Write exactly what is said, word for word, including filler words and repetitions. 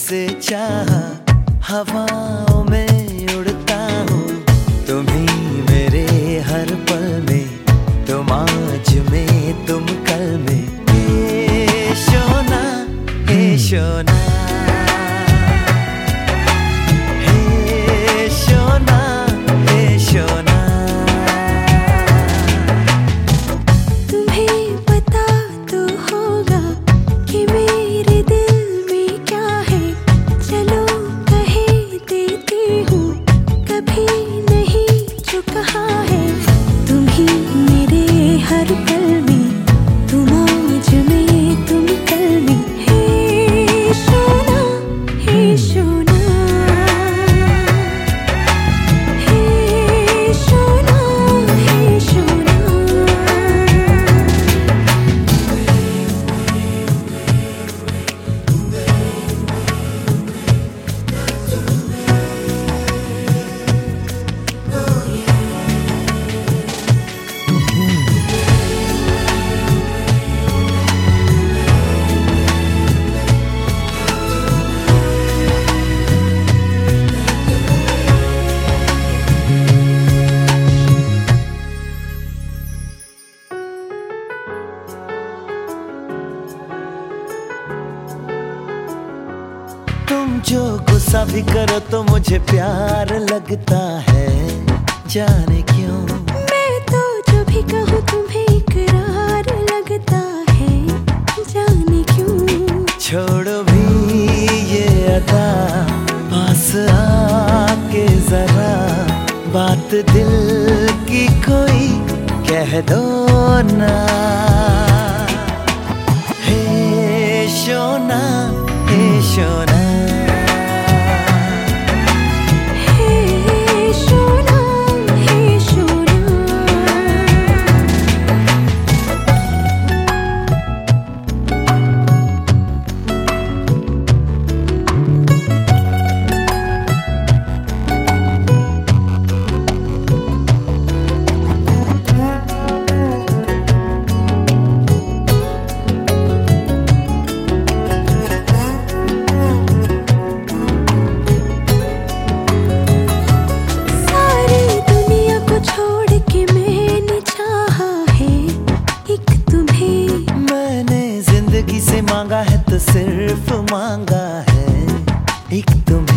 से चाहा, हवाओं में उड़ता हूँ। तुम ही मेरे हर पल में, तुम आज में तुम कल में। हे शोना, हे शोना, हे शोना, हे शोना। तुम्हें पता तो होगा कि मेरे दिल में क्या है। चलो कहे देती हूँ, कभी नहीं जो कहा है। तुम ही मेरे हर पल में, तुम आज में तुम कल में। हे शोना, हे शोना, हे शोना, हे शोना। तुम जो गुस्सा भी करो तो मुझे प्यार लगता है, जाने क्यों। मैं तो जो भी कहूँ तुम्हें इकरार लगता है, जाने क्यों। छोड़ो भी ये अदा, पास आके जरा बात दिल की कोई कह दो ना। हे शोना, हे शोना, हे शोना, हे शोना। सारी दुनिया को छोड़ के मैंने चाहा है एक तुम्हें। मैंने जिंदगी से मांगा है तो सिर्फ मांगा है एक तुम्हें।